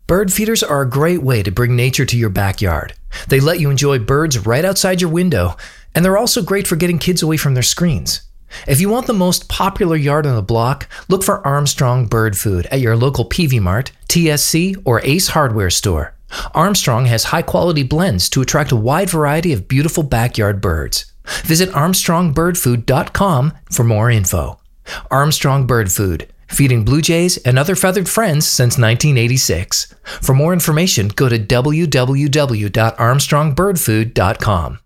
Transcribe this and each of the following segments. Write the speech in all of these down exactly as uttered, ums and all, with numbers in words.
Bird feeders are a great way to bring nature to your backyard. They let you enjoy birds right outside your window, and they're also great for getting kids away from their screens. If you want the most popular yard on the block, look for Armstrong Bird Food at your local P V Mart, T S C, or Ace Hardware store. Armstrong has high-quality blends to attract a wide variety of beautiful backyard birds. Visit armstrong bird food dot com for more info. Armstrong Bird Food, feeding blue jays and other feathered friends since nineteen eighty-six. For more information, go to w w w dot armstrong bird food dot com.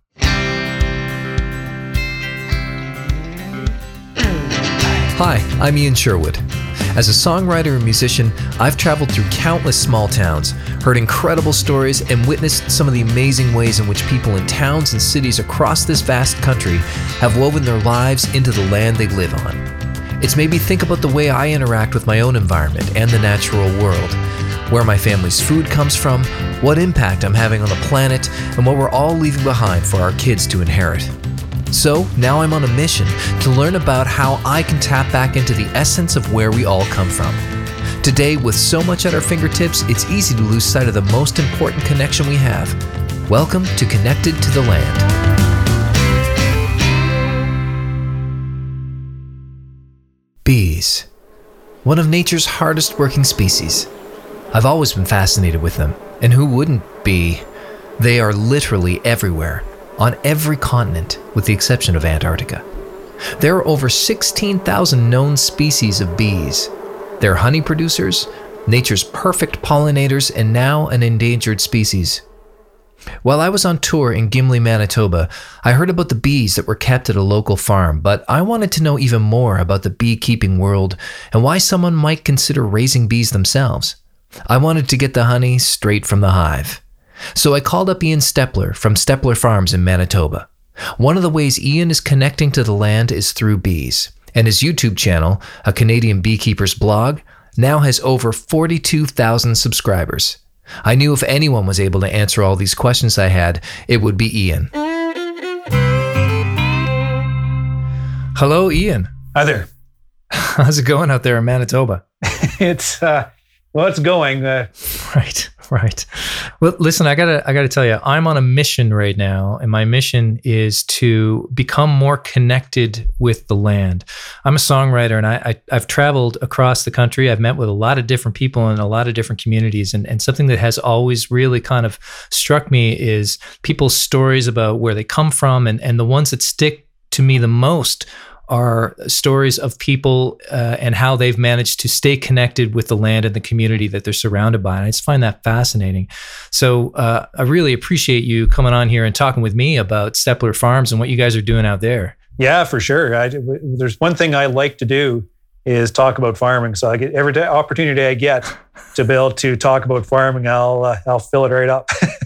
Hi, I'm Ian Sherwood. As a songwriter and musician, I've traveled through countless small towns, heard incredible stories, and witnessed some of the amazing ways in which people in towns and cities across this vast country have woven their lives into the land they live on. It's made me think about the way I interact with my own environment and the natural world, where my family's food comes from, what impact I'm having on the planet, and what we're all leaving behind for our kids to inherit. So now I'm on a mission to learn about how I can tap back into the essence of where we all come from. Today, with so much at our fingertips, it's easy to lose sight of the most important connection we have. Welcome to Connected to the Land. Bees. One of nature's hardest working species. I've always been fascinated with them, and who wouldn't be? They are literally everywhere, on every continent, with the exception of Antarctica. There are over sixteen thousand known species of bees. They're honey producers, nature's perfect pollinators, and now an endangered species. While I was on tour in Gimli, Manitoba, I heard about the bees that were kept at a local farm, but I wanted to know even more about the beekeeping world and why someone might consider raising bees themselves. I wanted to get the honey straight from the hive. So I called up Ian Stepler from Stepler Farms in Manitoba. One of the ways Ian is connecting to the land is through bees, and his YouTube channel, A Canadian Beekeeper's Blog, now has over forty-two thousand subscribers. I knew if anyone was able to answer all these questions I had, it would be Ian. Hello, Ian. Hi there. How's it going out there in Manitoba? It's, uh, well, it's going. Uh, right, right. Well, listen, I gotta, I gotta tell you, I'm on a mission right now, and my mission is to become more connected with the land. I'm a songwriter, and I, I, I've traveled across the country. I've met with a lot of different people in a lot of different communities, and, and something that has always really kind of struck me is people's stories about where they come from, and, and the ones that stick to me the most are stories of people uh, and how they've managed to stay connected with the land and the community that they're surrounded by. And I just find that fascinating. So uh, I really appreciate you coming on here and talking with me about Stepler Farms and what you guys are doing out there. Yeah, for sure. I, there's one thing I like to do is talk about farming. So I get every day, opportunity I get to be able to talk about farming, I'll uh, I'll fill it right up.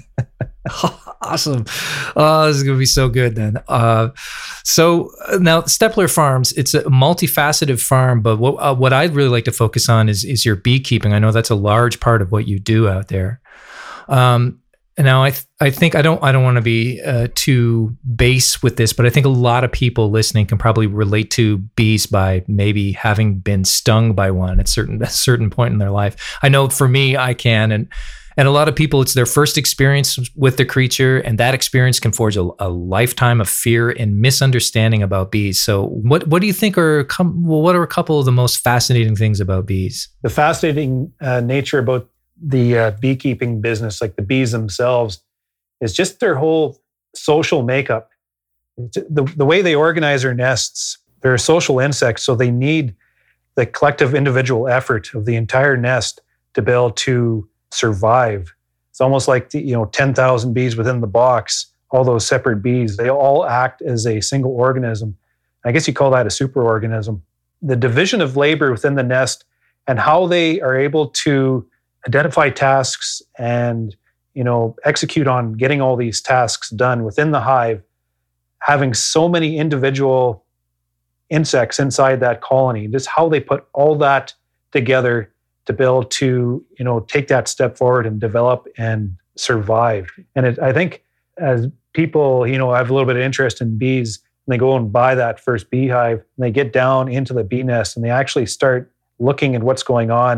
Awesome. Oh, this is going to be so good then. Uh, so now Stepler Farms, it's a multifaceted farm, but what uh, what I'd really like to focus on is is your beekeeping. I know that's a large part of what you do out there. Um, now I th- I think I don't I don't want to be uh, too base with this, but I think a lot of people listening can probably relate to bees by maybe having been stung by one at certain a certain point in their life. I know for me, I can, and And a lot of people, it's their first experience with the creature, and that experience can forge a, a lifetime of fear and misunderstanding about bees. So what what do you think are, well, what are a couple of the most fascinating things about bees? The fascinating uh, nature about the uh, beekeeping business, like the bees themselves, is just their whole social makeup. The, the way they organize their nests, they're social insects, so they need the collective individual effort of the entire nest to be able to survive. It's almost like the, you know, ten thousand bees within the box, all those separate bees, they all act as a single organism. I guess you call that a superorganism. The division of labor within the nest and how they are able to identify tasks and, you know, execute on getting all these tasks done within the hive, having so many individual insects inside that colony, just how they put all that together to be able to, you know, take that step forward and develop and survive. And it, I think as people, you know, have a little bit of interest in bees, and they go and buy that first beehive, and they get down into the bee nest, and they actually start looking at what's going on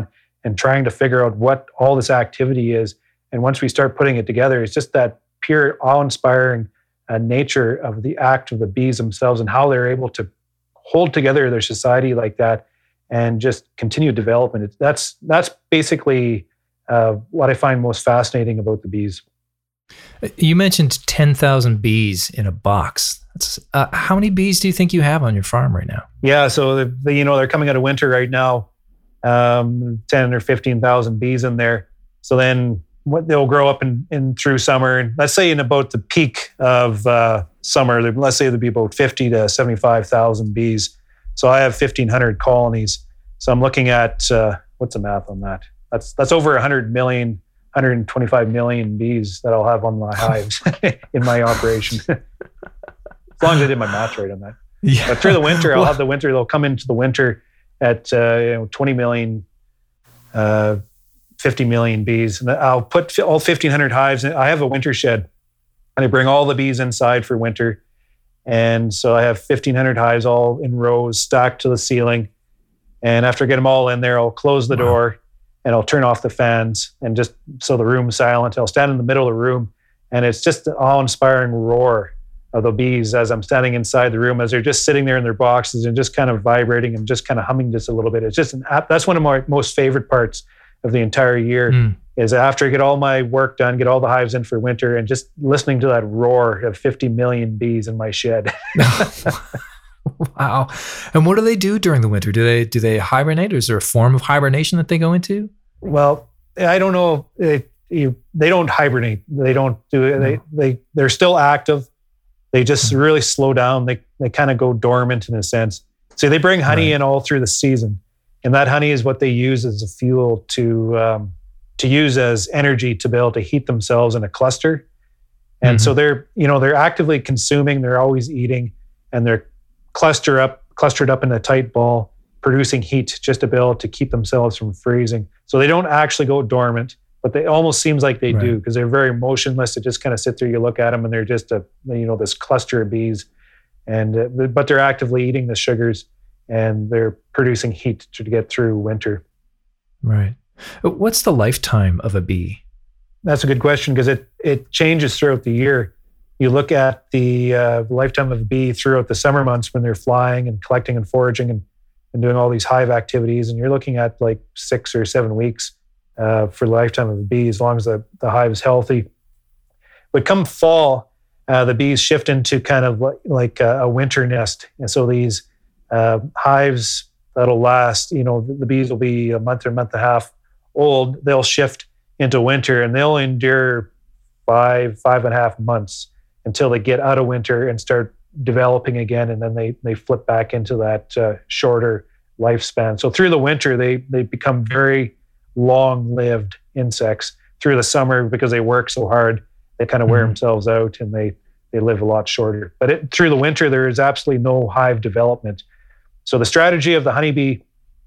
and trying to figure out what all this activity is. And once we start putting it together, it's just that pure awe-inspiring uh, nature of the act of the bees themselves and how they're able to hold together their society like that and just continue development. It's, that's that's basically uh, what I find most fascinating about the bees. You mentioned ten thousand bees in a box. That's, uh, how many bees do you think you have on your farm right now? Yeah, so the, the, you know they're coming out of winter right now, um, ten or fifteen thousand bees in there. So then what they'll grow up in, in through summer. And let's say in about the peak of uh, summer, let's say there'd be about fifty to seventy-five thousand bees. So I have fifteen hundred colonies. So I'm looking at uh, what's the math on that? That's that's over one hundred million, one hundred twenty-five million bees that I'll have on my hives in my operation. As long as I did my math right on that. Yeah. But through the winter, I'll have the winter. They'll come into the winter at uh, you know twenty million, uh, fifty million bees, and I'll put all fifteen hundred hives in. I have a winter shed, and I bring all the bees inside for winter. And so I have fifteen hundred hives all in rows stacked to the ceiling. And after I get them all in there, I'll close the wow. door and I'll turn off the fans and just so the room's silent. I'll stand in the middle of the room, and it's just an awe-inspiring roar of the bees as I'm standing inside the room, as they're just sitting there in their boxes and just kind of vibrating and just kind of humming just a little bit. It's just an app. That's one of my most favorite parts of the entire year mm. is after I get all my work done, get all the hives in for winter, and just listening to that roar of fifty million bees in my shed. Wow. And what do they do during the winter? Do they do they hibernate, or is there a form of hibernation that they go into? Well, I don't know. They, you, they don't hibernate. They don't do it. No. They, they, they're still active. They just mm. really slow down. They, they kind of go dormant in a sense. So they bring honey right. in all through the season. And that honey is what they use as a fuel to um, to use as energy to be able to heat themselves in a cluster. And mm-hmm. so they're, you know, they're actively consuming, they're always eating, and they're cluster up, clustered up in a tight ball, producing heat just to be able to keep themselves from freezing. So they don't actually go dormant, but they almost seems like they right. do, because they're very motionless. They just kind of sit there, you look at them, and they're just a, you know, this cluster of bees. And uh, but they're actively eating the sugars, and they're producing heat to get through winter. Right. What's the lifetime of a bee? That's a good question, because it it changes throughout the year. You look at the uh, lifetime of a bee throughout the summer months when they're flying and collecting and foraging and, and doing all these hive activities, and you're looking at like six or seven weeks uh, for the lifetime of a bee, as long as the, the hive is healthy. But come fall, uh, the bees shift into kind of like, like a, a winter nest. And so these uh, hives that'll last, you know, the, the bees will be a month or month and a half old. They'll shift into winter, and they'll endure five, five and a half months until they get out of winter and start developing again, and then they they flip back into that uh, shorter lifespan. So through the winter, they they become very long-lived insects. Through the summer, because they work so hard, they kind of wear mm-hmm. themselves out, and they they live a lot shorter. But it, through the winter, there is absolutely no hive development. So the strategy of the honeybee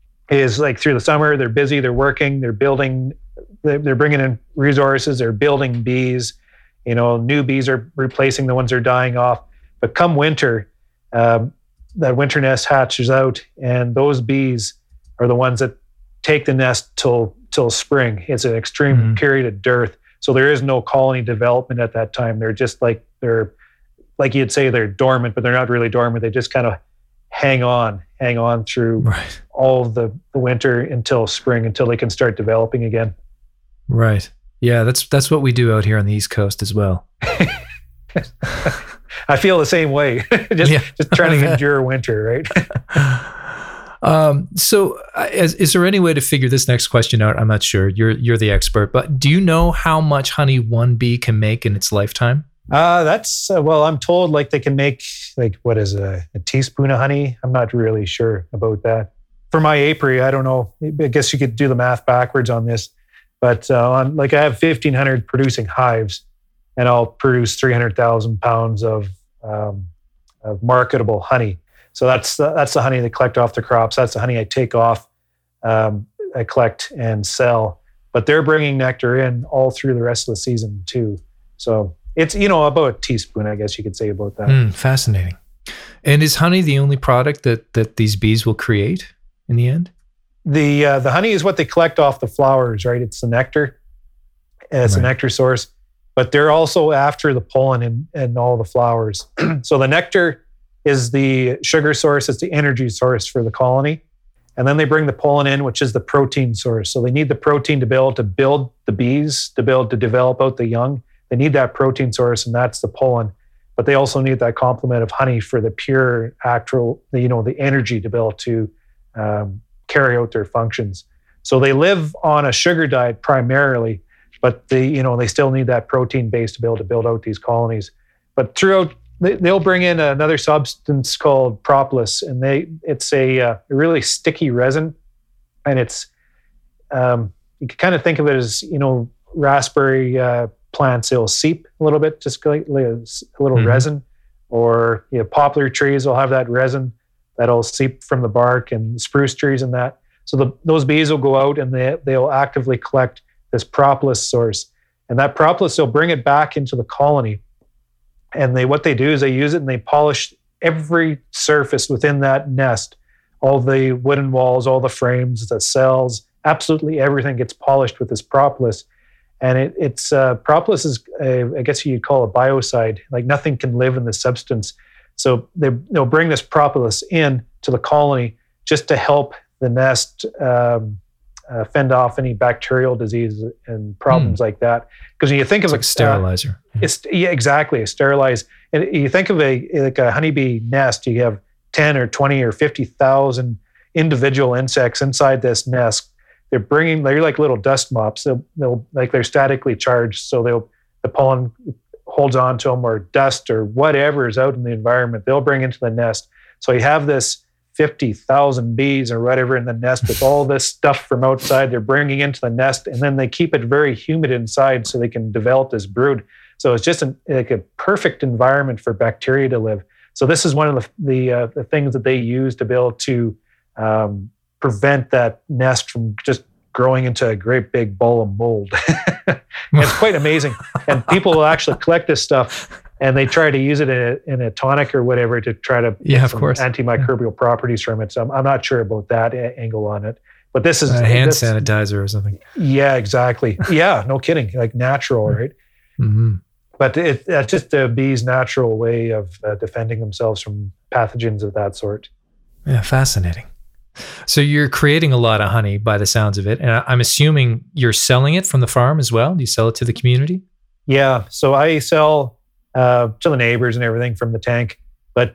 is like through the summer, they're busy, they're working, they're building, they're bringing in resources, they're building bees. You know, new bees are replacing the ones that are dying off. But come winter, um, that winter nest hatches out, and those bees are the ones that take the nest till till spring. It's an extreme mm-hmm. period of dearth, so there is no colony development at that time. They're just like they're like you'd say they're dormant, but they're not really dormant. They just kind of hang on, hang on through right. all of the, the winter until spring, until they can start developing again. Right. Yeah, that's that's what we do out here on the East Coast as well. I feel the same way. just yeah. just trying to endure winter, right? um, so, uh, is, is there any way to figure this next question out? I'm not sure. You're you're the expert, but do you know how much honey one bee can make in its lifetime? Uh, that's uh, well, I'm told like they can make like what is a, a teaspoon of honey. I'm not really sure about that. For my apiary, I don't know. I guess you could do the math backwards on this. But uh, on, like I have fifteen hundred producing hives, and I'll produce three hundred thousand pounds of, um, of marketable honey. So that's the, that's the honey they collect off the crops. That's the honey I take off, um, I collect and sell. But they're bringing nectar in all through the rest of the season too. So it's, you know, about a teaspoon, I guess you could say about that. Mm, fascinating. And is honey the only product that that these bees will create in the end? The uh, the honey is what they collect off the flowers, right? It's the nectar. It's right. a nectar source, but they're also after the pollen and, and all the flowers. So the nectar is the sugar source. It's the energy source for the colony. And then they bring the pollen in, which is the protein source. So they need the protein to be able to build the bees, to be able to develop out the young. They need that protein source, and that's the pollen. But they also need that complement of honey for the pure actual, you know, the energy to be able to um, carry out their functions. So they live on a sugar diet primarily, but they, you know, they still need that protein base to be able to build out these colonies. But throughout, they'll bring in another substance called propolis, and they it's a, uh, a really sticky resin, and it's um, you can kind of think of it as, you know, raspberry uh, plants. They'll seep a little bit, just like a little mm-hmm. resin, or you know, poplar trees will have that resin that'll seep from the bark, and spruce trees and that. So the, those bees will go out and they they'll actively collect this propolis source, and that propolis, they'll bring it back into the colony. And they what they do is they use it and they polish every surface within that nest, all the wooden walls, all the frames, the cells, absolutely everything gets polished with this propolis. And it, it's uh, propolis is, a, I guess you'd call a biocide. Like nothing can live in this substance. So they, they'll bring this propolis in to the colony just to help the nest um, uh, fend off any bacterial diseases and problems mm. like that. Because when you think it's of like a sterilizer, uh, it's yeah, exactly a sterilize. And you think of a like a honeybee nest, you have ten or twenty or fifty thousand individual insects inside this nest. They're bringing, they're like little dust mops. They'll, they'll like they're statically charged, so they'll the pollen holds on to them, or dust or whatever is out in the environment. They'll bring into the nest. So you have this fifty thousand bees or whatever in the nest with all this stuff from outside they're bringing into the nest, and then they keep it very humid inside so they can develop this brood. So it's just an, like a perfect environment for bacteria to live. So this is one of the the, uh, the things that they use to be able to um, prevent that nest from just growing into a great big ball of mold. It's quite amazing. And people will actually collect this stuff and they try to use it in a, in a tonic or whatever to try to yeah, get of some course. antimicrobial yeah. properties from it. So I'm, I'm not sure about that a- angle on it. But this is a hand this, sanitizer or something. Yeah, exactly. Yeah, no kidding. Like natural, right? Mm-hmm. But it, that's just the bees' natural way of uh, defending themselves from pathogens of that sort. Yeah, fascinating. So you're creating a lot of honey by the sounds of it. And I'm assuming you're selling it from the farm as well. Do you sell it to the community? Yeah. So I sell uh, to the neighbors and everything from the tank, but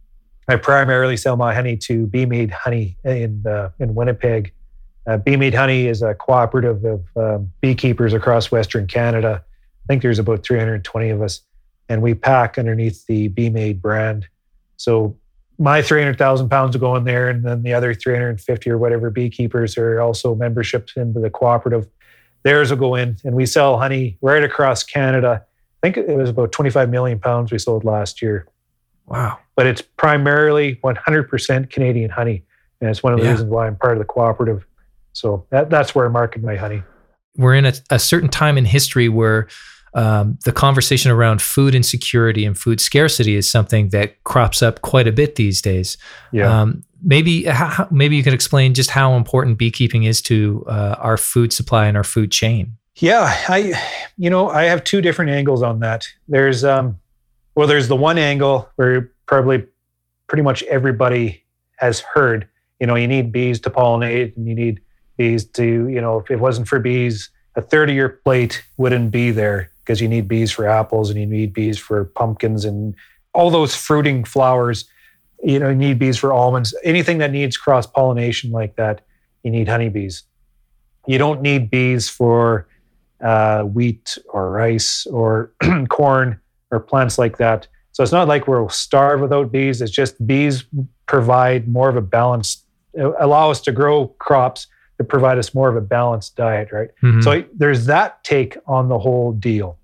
I primarily sell my honey to Bee Made Honey in uh, in Winnipeg. Uh, Bee Made Honey is a cooperative of uh, beekeepers across Western Canada. I think there's about three hundred twenty of us, and we pack underneath the Bee Made brand. So my three hundred thousand pounds will go in there, and then the other three hundred fifty or whatever beekeepers are also memberships into the cooperative. Theirs will go in, and we sell honey right across Canada. I think it was about twenty-five million pounds we sold last year. Wow. But it's primarily one hundred percent Canadian honey, and it's one of the yeah. reasons why I'm part of the cooperative. So that, that's where I market my honey. We're in a, a certain time in history where Um, the conversation around food insecurity and food scarcity is something that crops up quite a bit these days. Yeah. Um, maybe how, maybe you could explain just how important beekeeping is to uh, our food supply and our food chain. Yeah, I, you know, I have two different angles on that. There's, um, well, there's the one angle where probably pretty much everybody has heard. You know, you need bees to pollinate, and you need bees to, you know, if it wasn't for bees, a third of your plate wouldn't be there, because you need bees for apples and you need bees for pumpkins and all those fruiting flowers. You know, you need bees for almonds. Anything that needs cross-pollination like that, you need honeybees. You don't need bees for uh, wheat or rice or corn or plants like that. So it's not like we'll starve without bees. It's just bees provide more of a balance, allow us to grow crops that provide us more of a balanced diet, right? Mm-hmm. So there's that take on the whole deal.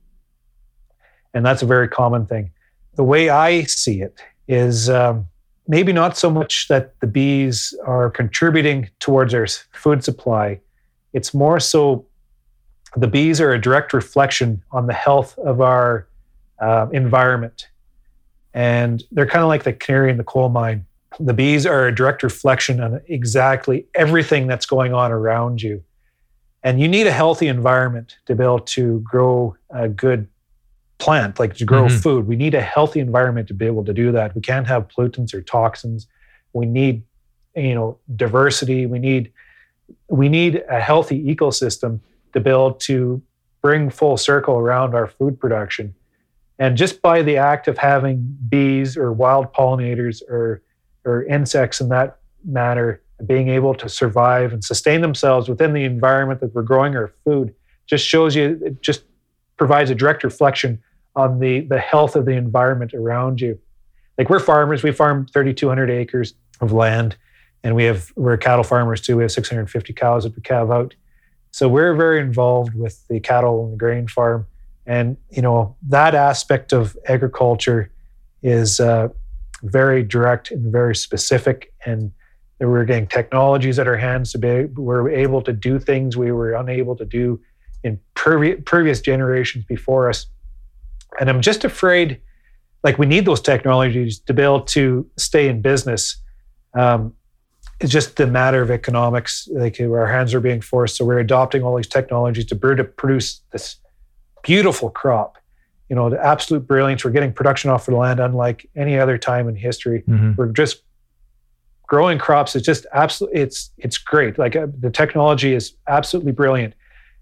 And that's a very common thing. The way I see it is um, maybe not so much that the bees are contributing towards our food supply. It's more so the bees are a direct reflection on the health of our uh, environment. And they're kind of like the canary in the coal mine. the bees are a direct reflection on exactly everything that's going on around you. And you need a healthy environment to be able to grow a good plant, like to grow mm-hmm. food. We need a healthy environment to be able to do that. We can't have pollutants or toxins. We need, you know, diversity. We need, we need a healthy ecosystem to be able to bring full circle around our food production. And just by the act of having bees or wild pollinators or, or insects in that manner, being able to survive and sustain themselves within the environment that we're growing our food, just shows you, it just provides a direct reflection on the, the health of the environment around you. Like, we're farmers, we farm thirty-two hundred acres of land, and we have, we're cattle farmers too. We have six hundred fifty cows that we calve out. So we're very involved with the cattle and the grain farm. And, you know, that aspect of agriculture is uh, very direct and very specific. And we're getting technologies at our hands to be, we're able to do things we were unable to do in previ- previous generations before us. And I'm just afraid, like, we need those technologies to be able to stay in business. Um, it's just the matter of economics. Like, our hands are being forced. So we're adopting all these technologies to produce this beautiful crop. You know, the absolute brilliance. We're getting production off the land unlike any other time in history. Mm-hmm. We're just growing crops. It's just absolutely, it's it's great. Like, uh, the technology is absolutely brilliant.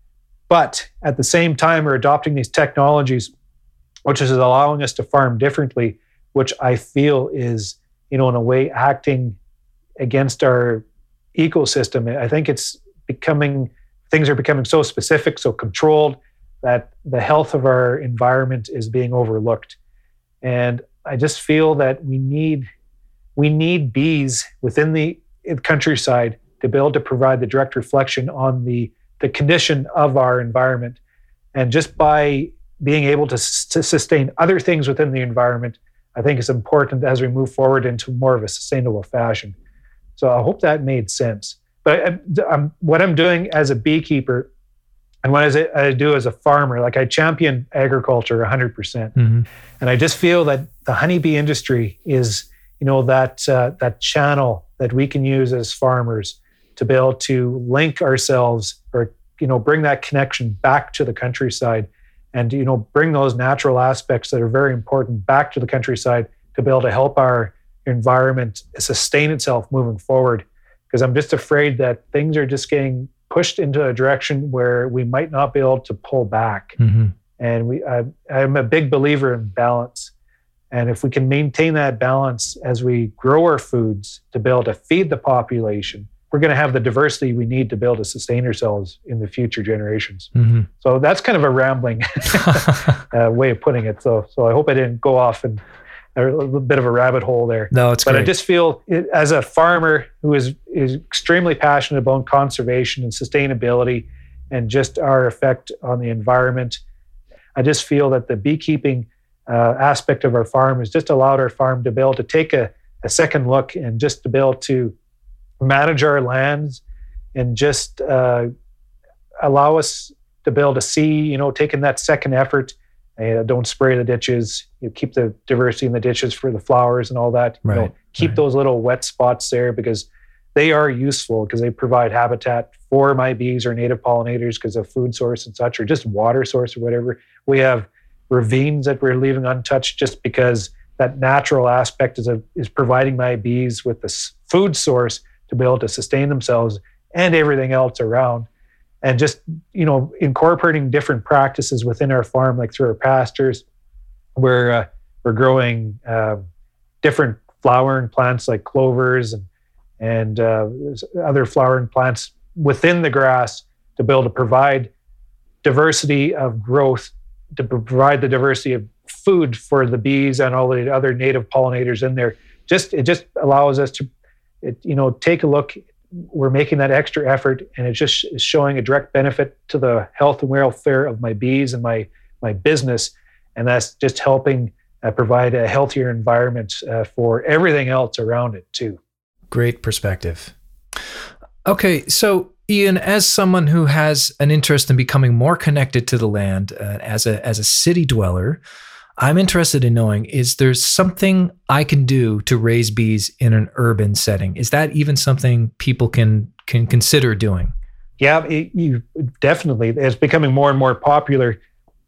But at the same time, we're adopting these technologies, which is allowing us to farm differently, which I feel is, you know, in a way acting against our ecosystem. I think it's becoming, things are becoming so specific, so controlled, that the health of our environment is being overlooked. And I just feel that we need we need bees within the countryside to be able to provide the direct reflection on the, the condition of our environment. And just by being able to, to sustain other things within the environment, I think is important as we move forward into more of a sustainable fashion. So I hope that made sense. But I, I'm, what I'm doing as a beekeeper, and what I, I do as a farmer, like, I champion agriculture one hundred percent. Mm-hmm. And I just feel that the honeybee industry is, you know, that uh, that channel that we can use as farmers to be able to link ourselves, or, you know, bring that connection back to the countryside, and, you know, bring those natural aspects that are very important back to the countryside to be able to help our environment sustain itself moving forward. Because I'm just afraid that things are just getting pushed into a direction where we might not be able to pull back. Mm-hmm. And we, I, I'm a big believer in balance. And if we can maintain that balance as we grow our foods to be able to feed the population, we're going to have the diversity we need to be able to sustain ourselves in the future generations. Mm-hmm. So that's kind of a rambling uh, way of putting it. So, so I hope I didn't go off and a little bit of a rabbit hole there. No, it's but great. I just feel, it, as a farmer who is is extremely passionate about conservation and sustainability and just our effect on the environment, I just feel that the beekeeping uh, aspect of our farm has just allowed our farm to be able to take a, a second look and just to be able to manage our lands and just uh, allow us to be able to see, you know, taking that second effort. Uh, don't spray the ditches. You keep the diversity in the ditches for the flowers and all that. Right, you know, keep right. those little wet spots there, because they are useful, because they provide habitat for my bees or native pollinators because of food source and such, or just water source or whatever. We have ravines that we're leaving untouched just because that natural aspect is, a, is providing my bees with this food source to be able to sustain themselves and everything else around. And just, you know, incorporating different practices within our farm, like through our pastures, where uh, we're growing uh, different flowering plants like clovers and and uh, other flowering plants within the grass to be able to provide diversity of growth, to provide the diversity of food for the bees and all the other native pollinators in there. Just it just allows us to, it, you know, take a look. We're making that extra effort, and it's just showing a direct benefit to the health and welfare of my bees and my my business, and that's just helping uh, provide a healthier environment uh, for everything else around it too. Great perspective. Okay, so Ian, as someone who has an interest in becoming more connected to the land, uh, as a as a city dweller, I'm interested in knowing, is there something I can do to raise bees in an urban setting? Is that even something people can can consider doing? Yeah, it, you definitely. It's becoming more and more popular.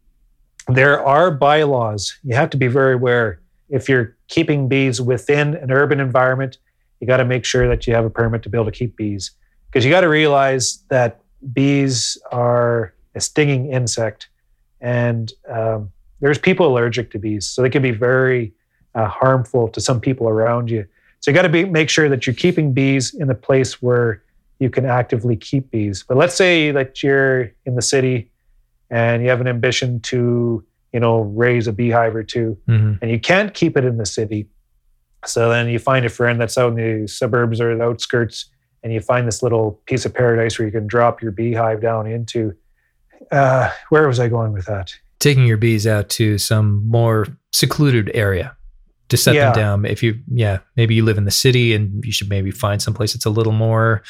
There are bylaws. You have to be very aware. If you're keeping bees within an urban environment, you got to make sure that you have a permit to be able to keep bees. Because you got to realize that bees are a stinging insect, and um, there's people allergic to bees, so they can be very uh, harmful to some people around you. So you got to be make sure that you're keeping bees in a place where you can actively keep bees. But let's say that you're in the city and you have an ambition to, you know, raise a beehive or two, mm-hmm. and you can't keep it in the city. So then you find a friend that's out in the suburbs or the outskirts, and you find this little piece of paradise where you can drop your beehive down into. Uh, where was I going with that? Taking your bees out to some more secluded area to set yeah. them down. If you, yeah, maybe you live in the city and you should maybe find someplace that's a little more,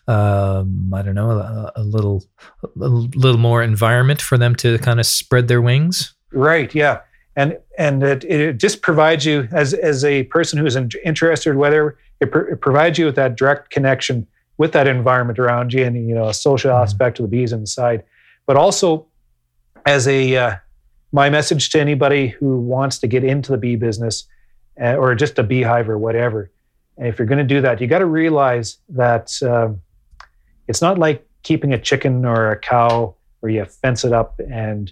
um, I don't know, a, a little, a little more environment for them to kind of spread their wings. Right. Yeah. And, and it, it just provides you as, as a person who's interested, whether it, pr- it provides you with that direct connection with that environment around you and, you know, a social mm-hmm. aspect of the bees inside, but also as a, uh, my message to anybody who wants to get into the bee business uh, or just a beehive or whatever. And if you're going to do that, you got to realize that um, it's not like keeping a chicken or a cow where you fence it up and,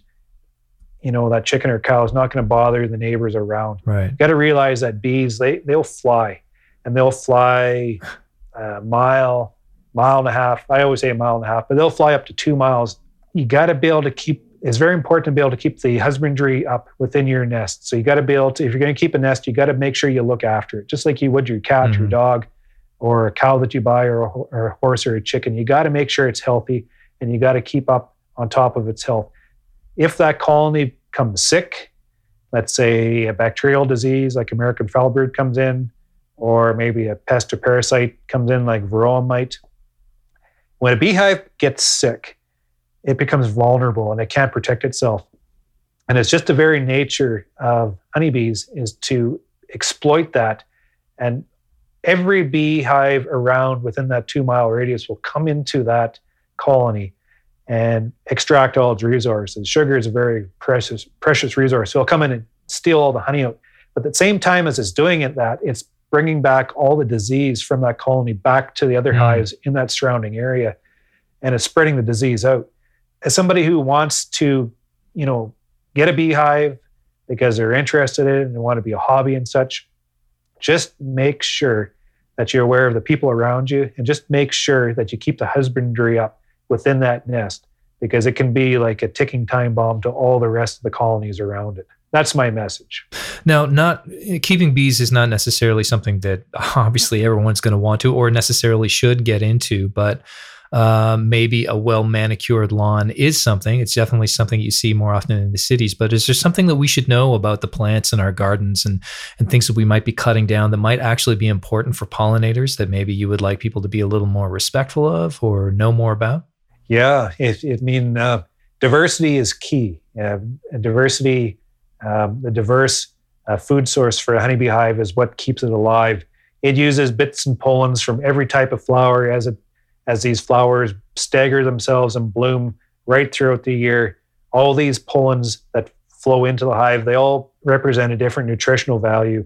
you know, that chicken or cow is not going to bother the neighbors around. Right. You got to realize that bees, they, they'll fly and they'll fly a mile, mile and a half. I always say a mile and a half, but they'll fly up to two miles. You got to be able to keep It's very important to be able to keep the husbandry up within your nest. So you got to be able to, if you're going to keep a nest, you got to make sure you look after it, just like you would your cat, mm-hmm. your dog, or a cow that you buy, or a, or a horse or a chicken. You got to make sure it's healthy, and you got to keep up on top of its health. If that colony becomes sick, let's say a bacterial disease like American foul brood comes in, or maybe a pest or parasite comes in like varroa mite. When a beehive gets sick, it becomes vulnerable and it can't protect itself. And it's just the very nature of honeybees is to exploit that. And every beehive around within that two mile radius will come into that colony and extract all its resources. Sugar is a very precious, precious resource. So it'll come in and steal all the honey out. But at the same time as it's doing it, that it's bringing back all the disease from that colony back to the other mm. hives in that surrounding area. And it's spreading the disease out. As somebody who wants to, you know, get a beehive because they're interested in it and want to be a hobby and such, just make sure that you're aware of the people around you, and just make sure that you keep the husbandry up within that nest, because it can be like a ticking time bomb to all the rest of the colonies around it. That's my message. Now, not keeping bees is not necessarily something that obviously everyone's going to want to or necessarily should get into, but Uh, maybe a well-manicured lawn is something. It's definitely something you see more often in the cities. But is there something that we should know about the plants in our gardens and, and things that we might be cutting down that might actually be important for pollinators that maybe you would like people to be a little more respectful of or know more about? Yeah, it, it mean uh, diversity is key. Uh, diversity, um, the diverse uh, food source for a honeybee hive is what keeps it alive. It uses bits and pollens from every type of flower as it as these flowers stagger themselves and bloom right throughout the year. All these pollens that flow into the hive, they all represent a different nutritional value.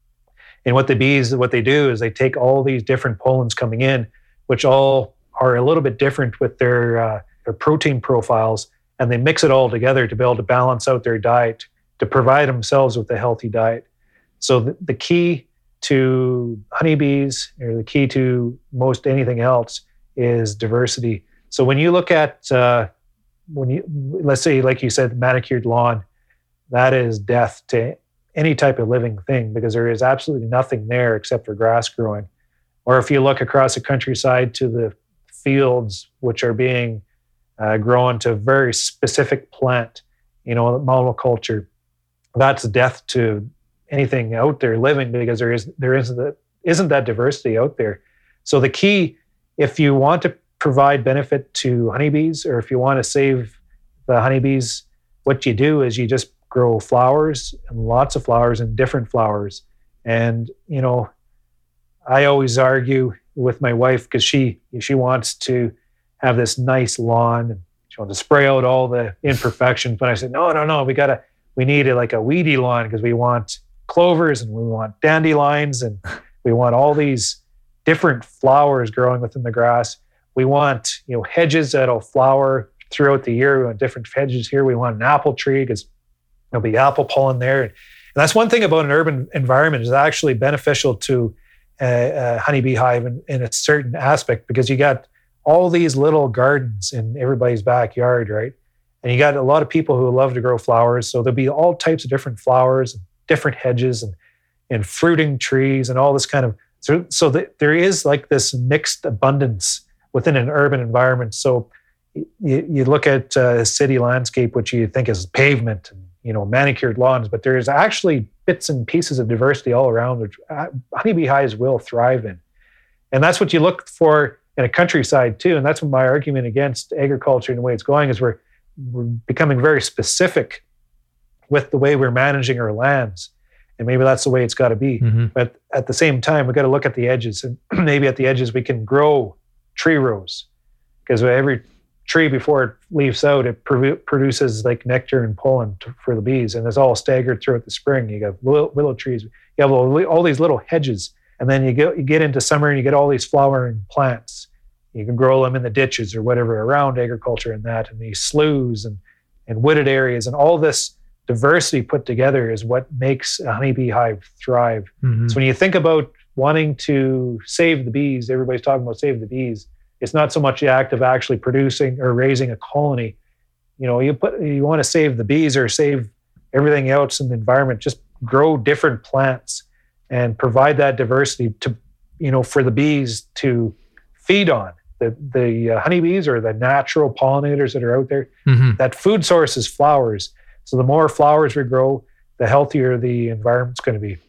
And what the bees, what they do is they take all these different pollens coming in, which all are a little bit different with their, uh, their protein profiles, and they mix it all together to be able to balance out their diet, to provide themselves with a healthy diet. So the, the key to honeybees, or the key to most anything else, is diversity. So when you look at, uh, when you, let's say, like you said, manicured lawn, that is death to any type of living thing, because there is absolutely nothing there except for grass growing. Or if you look across the countryside to the fields, which are being uh, grown to a very specific plant, you know, monoculture, that's death to anything out there living, because there is there isn't that, isn't that diversity out there. So the key, if you want to provide benefit to honeybees, or if you want to save the honeybees, what you do is you just grow flowers and lots of flowers and different flowers. And, you know, I always argue with my wife because she she wants to have this nice lawn and she wants to spray out all the imperfections. But I said, no, no, no, we gotta, we need a, like a weedy lawn because we want clovers and we want dandelions and we want all these different flowers growing within the grass. We want, you know, hedges that'll flower throughout the year. We want different hedges here. We want an apple tree because there'll be apple pollen there. And that's one thing about an urban environment, is actually beneficial to a, a honeybee hive in, in a certain aspect, because you got all these little gardens in everybody's backyard, right? And you got a lot of people who love to grow flowers. So there'll be all types of different flowers, and different hedges and, and fruiting trees and all this kind of, so, so that there is like this mixed abundance within an urban environment. So you, you look at a city landscape, which you think is pavement and, you know, manicured lawns, but there's actually bits and pieces of diversity all around, which honeybee hives will thrive in. And that's what you look for in a countryside too. And that's what my argument against agriculture and the way it's going is we're, we're becoming very specific with the way we're managing our lands. And maybe that's the way it's got to be. Mm-hmm. But at the same time, we've got to look at the edges. And maybe at the edges, we can grow tree rows, because every tree, before it leaves out, it pro- produces like nectar and pollen to, for the bees. And it's all staggered throughout the spring. You got willow, willow trees. You have all, all these little hedges. And then you get, you get into summer and you get all these flowering plants. You can grow them in the ditches or whatever around agriculture and that, and these sloughs and, and wooded areas. And all this diversity put together is what makes a honeybee hive thrive. Mm-hmm. So when you think about wanting to save the bees, everybody's talking about save the bees. It's not so much the act of actually producing or raising a colony. You know, you put you want to save the bees or save everything else in the environment. Just grow different plants and provide that diversity to, you know, for the bees to feed on. The the uh, honeybees are the natural pollinators that are out there. Mm-hmm. That food source is flowers. So the more flowers we grow, the healthier the environment's going to be.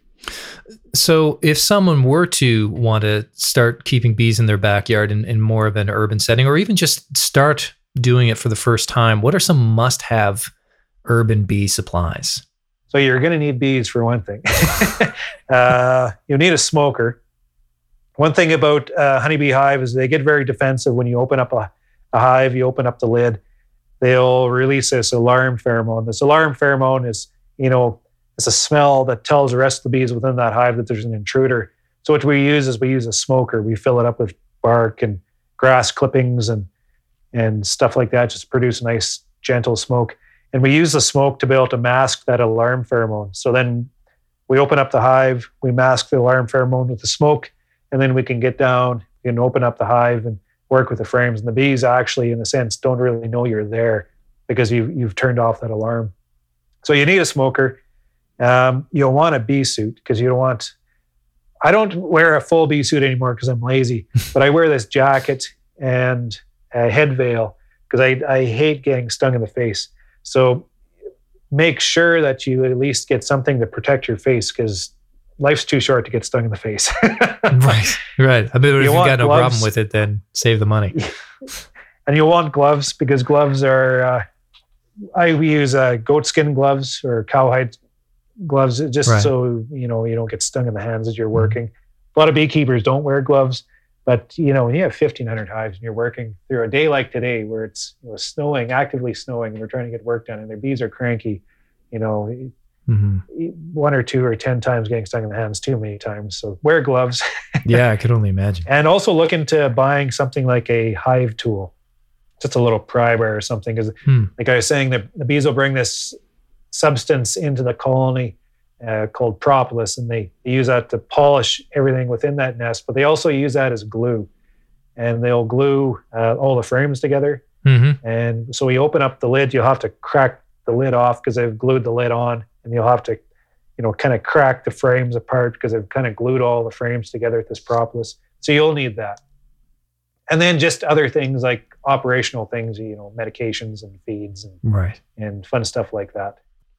So if someone were to want to start keeping bees in their backyard in, in more of an urban setting, or even just start doing it for the first time, what are some must-have urban bee supplies? So you're going to need bees for one thing. uh, you'll need a smoker. One thing about a honeybee hive is they get very defensive when you open up a, a hive, you open up the lid, they'll release this alarm pheromone. This alarm pheromone is, you know, it's a smell that tells the rest of the bees within that hive that there's an intruder. So what we use is we use a smoker. We fill it up with bark and grass clippings and and stuff like that, just to produce a nice, gentle smoke. And we use the smoke to be able to mask that alarm pheromone. So then we open up the hive, we mask the alarm pheromone with the smoke, and then we can get down, we can open up the hive and work with the frames. And the bees actually, in a sense, don't really know you're there because you've, you've turned off that alarm. So you need a smoker. Um, you'll want a bee suit because you don't want, I don't wear a full bee suit anymore because I'm lazy, but I wear this jacket and a head veil because I, I hate getting stung in the face. So make sure that you at least get something to protect your face because life's too short to get stung in the face. Right, right. I mean, if you've got no gloves, problem with it, then save the money. And you'll want gloves because gloves are, uh, I use uh, goat skin gloves or cowhide gloves just right. so, you know, you don't get stung in the hands as you're working. Mm-hmm. A lot of beekeepers don't wear gloves, but, you know, when you have fifteen hundred hives and you're working through a day like today where it's, you know, snowing, actively snowing, and we're trying to get work done and the bees are cranky, you know, mm-hmm. one or two or ten times getting stung in the hands too many times. So wear gloves. Yeah, I could only imagine. And also look into buying something like a hive tool, just a little pry bar or something. Because hmm. like I was saying, the, the bees will bring this substance into the colony uh, called propolis, and they, they use that to polish everything within that nest, but they also use that as glue. And they'll glue uh, all the frames together. Mm-hmm. And so we open up the lid, you'll have to crack the lid off because they've glued the lid on, and you'll have to, you know, kind of crack the frames apart because they've kind of glued all the frames together with this propolis. So you'll need that. And then just other things like operational things, you know, medications and feeds and, right. and fun stuff like that.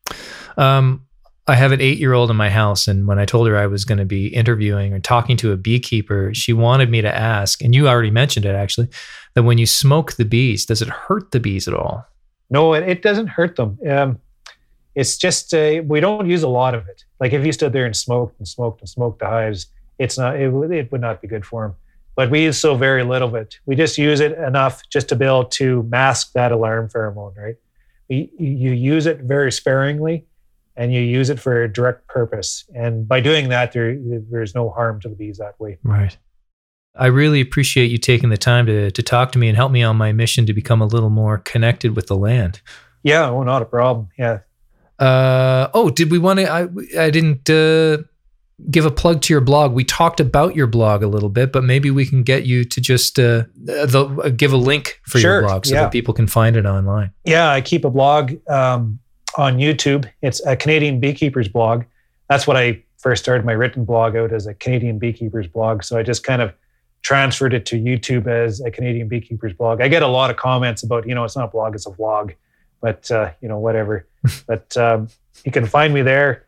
Um, I have an eight-year-old in my house, and when I told her I was going to be interviewing or talking to a beekeeper, she wanted me to ask, and you already mentioned it actually, that when you smoke the bees, does it hurt the bees at all? No, it, it doesn't hurt them. Um, it's just uh, we don't use a lot of it. Like if you stood there and smoked and smoked and smoked the hives, it's not it, it would not be good for them. But we use so very little of it. We just use it enough just to be able to mask that alarm pheromone, right? We, you use it very sparingly, and you use it for a direct purpose. And by doing that, there there's no harm to the bees that way. Right. I really appreciate you taking the time to to talk to me and help me on my mission to become a little more connected with the land. Yeah, oh, not a problem. Yeah. Uh, oh, did we want to? I I didn't uh, give a plug to your blog. We talked about your blog a little bit, but maybe we can get you to just uh, the, uh, give a link for sure, your blog so yeah. that people can find it online. Yeah, I keep a blog um, on YouTube. It's a Canadian Beekeepers blog. That's what I first started my written blog out as, a Canadian Beekeepers blog. So I just kind of transferred it to YouTube as a Canadian Beekeepers blog. I get a lot of comments about, you know, it's not a blog, it's a vlog, but, uh, you know, whatever. But um, you can find me there,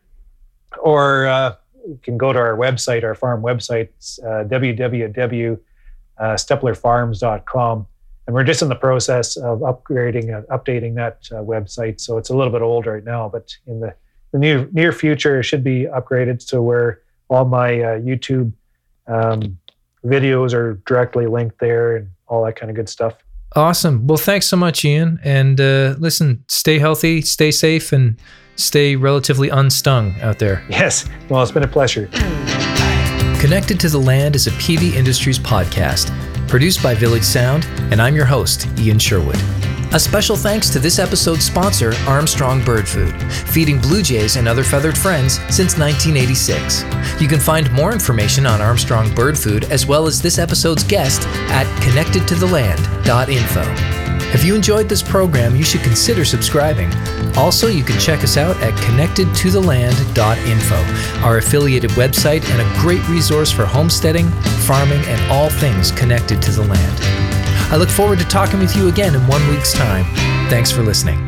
or uh, you can go to our website, our farm website, uh, w w w dot stepler farms dot com. And we're just in the process of upgrading and updating that uh, website. So it's a little bit old right now, but in the, the near, near future, it should be upgraded to where all my uh, YouTube um, videos are directly linked there and all that kind of good stuff. Awesome. Well, thanks so much, Ian. And uh, listen, stay healthy, stay safe, and stay relatively unstung out there. Yes. Well, it's been a pleasure. Connected to the Land is a P V Industries podcast, produced by Village Sound, and I'm your host, Ian Sherwood. A special thanks to this episode's sponsor, Armstrong Bird Food, feeding blue jays and other feathered friends since nineteen eighty-six. You can find more information on Armstrong Bird Food as well as this episode's guest at connected to the land dot info. If you enjoyed this program, you should consider subscribing. Also, you can check us out at connected to the land dot info, our affiliated website and a great resource for homesteading, farming, and all things connected to the land. I look forward to talking with you again in one week's time. Thanks for listening.